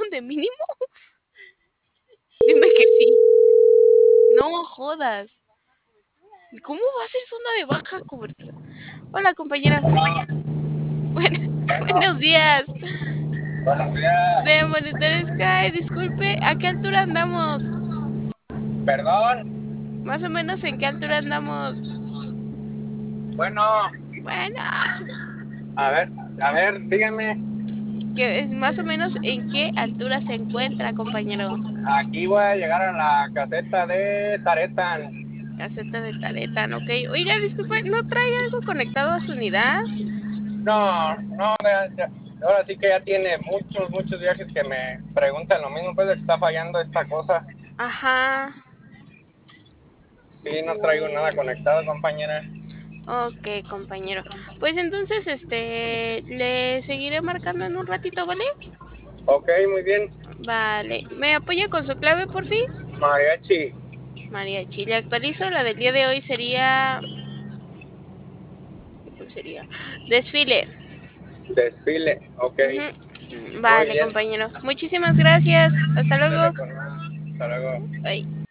de mínimo? Dime que sí. No jodas. ¿Cómo va a ser zona de baja cobertura? Hola, compañera. Bueno, buenos días. Buenos días. De Monitor Sky, disculpe, ¿a qué altura andamos? Perdón. Más o menos en qué altura andamos. Bueno, Bueno, a ver, dígame. que es más o menos en qué altura se encuentra, compañero. Aquí voy a llegar a la caseta de Taretan. Caseta de Taretan, ok. Oiga, disculpe, ¿no trae algo conectado a su unidad? No, no, ahora sí que ya tiene muchos viajes que me preguntan lo mismo, pues de que está fallando esta cosa. Ajá. Sí, no traigo nada Bueno. conectado, compañera. Ok, compañero. Pues entonces, le seguiré marcando en un ratito, ¿vale? Ok, muy bien. Vale. ¿Me apoya con su clave, por fin? Mariachi, Mariachi. Le actualizo. La del día de hoy sería... ¿Cuál sería? Desfile. desfile. Ok, Ujú. muy Vale, bien. compañero. Muchísimas gracias. Hasta Ándale, luego. por nada. Hasta luego. Bye.